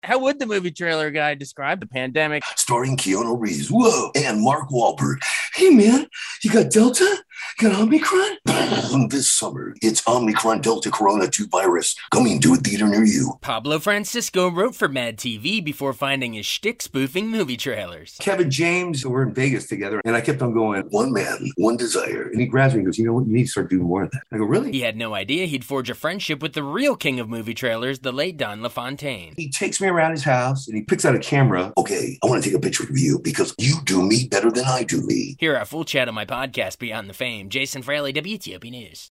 How would the movie trailer guy describe the pandemic? Starring Keanu Reeves, whoa, and Mark Wahlberg. Hey man, you got Delta? You got Omicron? This summer, it's Omicron Delta Corona 2 virus coming to a theater near you. Pablo Francisco wrote for Mad TV before finding his shtick spoofing movie trailers. Kevin James, we're in Vegas together, and I kept on going, one man, one desire. And he grabs me and goes, you know what, you need to start doing more of that. I go, really? He had no idea he'd forge a friendship with the real king of movie trailers, the late Don LaFontaine. He takes me around his house, and he picks out a camera. Okay, I want to take a picture of you because you do me better than I do me. Hear our full chat on my podcast, Beyond the Fame. Jason Fraley, WTOP News.